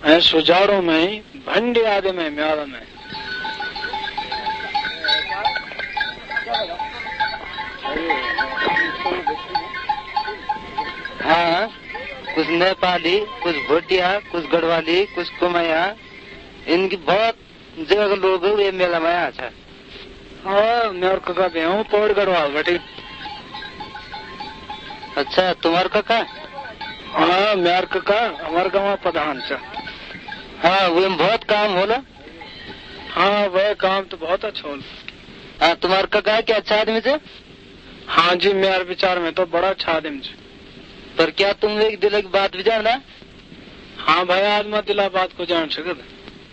ऐं सुजाड़ो में भंडे आदि में म्यार में हाँ, कुछ नेपाली, कुछ भोटिया, कुछ गढ़वाली, कुछ कुमैया, इनकी बहुत जगह के लोग ये मेला में आया था। हाँ, मेरे काका भी हूँ पौड़ गढ़वाल बेटी। अच्छा, तुम्हार काका? हाँ, मेरे काका हमारे गाँव प्रधान था। हाँ, वो बहुत काम होला। हाँ, वह काम तो बहुत अच्छा होला। हाँ, तुम्हार काका क्या अच्छा आदमी थे? हाँ जी, मेरे विचार में तो बड़ा अच्छा आदमी थे। पर क्या तुम एक दिल की बात भी जानना? हाँ भाई, आदमी दिला बात को जान सकते।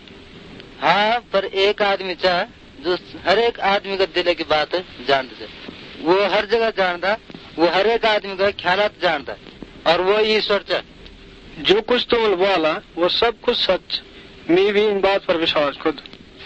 हाँ, पर एक आदमी था जो हर एक आदमी का दिल की बात जानते थे। वो हर जगह जानता, वो हर एक आदमी का ख्यालात जानता, और वो ईश्वर था। जो कुछ तुम बोला वो सब कुछ सच। मैं भी इन बात पर विश्वास खुद।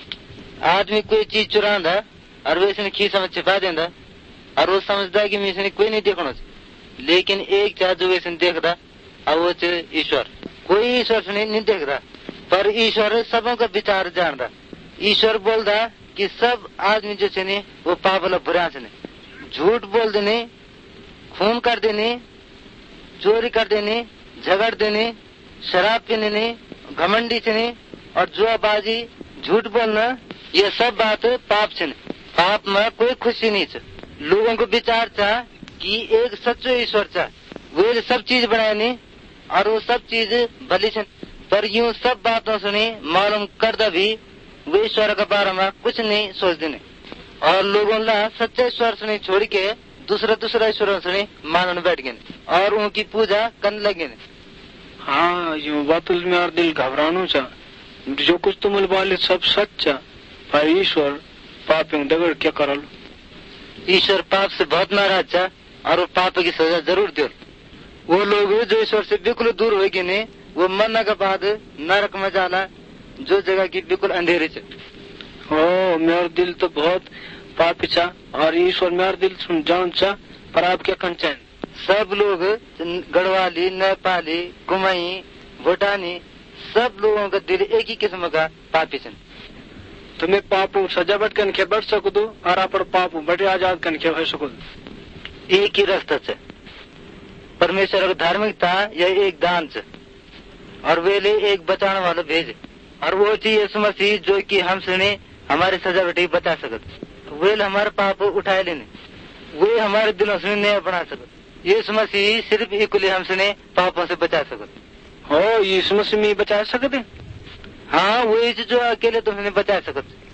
आदमी कोई चीज चुरांदा और वो इसने खीसा में छिपा देंदा, और वो समझता है कि मैं इसने कोई नहीं देखना, लेकिन एक चाह जो इसने देखता, और वो ईश्वर। कोई ईश्वर से नहीं देखता, पर ईश्वर सबों का विचार जानता। ईश्वर बोलता कि सब आदमी जो छे वो पापला बुरा छे, झूठ बोल देने, खून कर देने, चोरी कर देने, झगड़ देने, शराब पीने, घमंडी छे और जुआबाजी, झूठ बोलना, ये सब बात पाप छे। पाप में कोई खुशी नहीं छे। लोगों को विचार था कि एक सच्चो ईश्वर था, वो सब चीज बनाए और वो सब चीज भली छे, पर यूं सब बातों सुनी मालूम करदा भी वो ईश्वर के बारे में कुछ नहीं सोच देने, और लोगों ला सच्चे ईश्वर से छोड़ के दूसरा ईश्वर से मानने बैठ गए और उनकी पूजा करने लगे। हाँ, यूं बात में और दिल घबरानो चा। जो कुछ तुम बोले सब सच है, पर ईश्वर पाप दगड़ क्या करल। ईश्वर पाप से बहुत नाराज था और वो पाप की सजा जरूर दे। वो लोग जो ईश्वर से बिल्कुल दूर हो गए वो मरने के बाद नरक में जाला, जो जगह की बिल्कुल अंधेरे से। ओ, मेरा दिल तो बहुत पापी था और ईश्वर मेरा दिल सुन जान चा, पर आप क्या कंचन। सब लोग गढ़वाली, नेपाली, कुमाई, भूटानी, सब लोगों का दिल एक ही किस्म का पापी है। तुम्हें पापू सजा बट कन के बढ़ सको दो और आप पापू बटे आजाद कन के हो सको। एक ही रास्ता है, परमेश्वर का धार्मिकता यह एक दान है, और वेले एक बचाने वाला भेज, और वो चीज यीशु मसीह जो कि हमसे हमारे सजा बटे बचा सकते। वेल हमारे पाप उठाए लेने, वे हमारे दिलों से नया बना सकते। यीशु मसीह सिर्फ इकुली हमसे पापों से बचा सकते। हो, यीशु मसीह में बचा सकते। हाँ, वही जो अकेले तुमने बचा सकते।